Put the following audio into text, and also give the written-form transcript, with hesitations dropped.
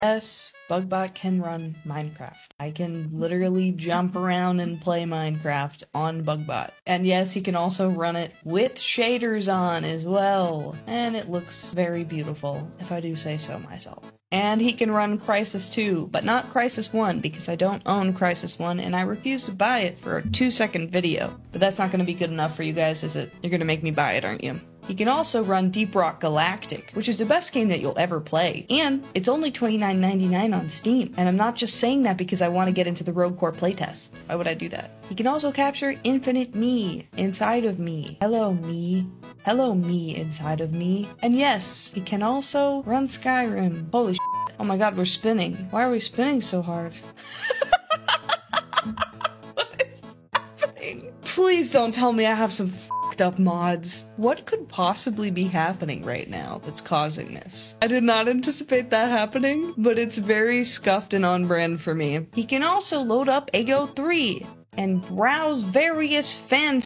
Yes, Bugbot can run Minecraft. I can literally jump around and play Minecraft on Bugbot. And yes, he can also run it with shaders on as well. And it looks very beautiful, if I do say so myself. And he can run Crysis 2, but not Crysis 1, because I don't own Crysis 1, and I refuse to buy it for a 2-second video. But that's not going to be good enough for you guys, is it? You're going to make me buy it, aren't you? He can also run Deep Rock Galactic, which is the best game that you'll ever play. And it's only $29.99 on Steam. And I'm not just saying that because I want to get into the Rogue Core playtest. Why would I do that? He can also capture Infinite Me inside of me. Hello, me. Hello, me inside of me. And yes, he can also run Skyrim. Holy shit. Oh my god, we're spinning. Why are we spinning so hard? What is happening? Please don't tell me I have some up mods. What could possibly be happening right now that's causing this? I did not anticipate that happening, but it's very scuffed and on brand for me. He can also load up Ego 3 and browse various fan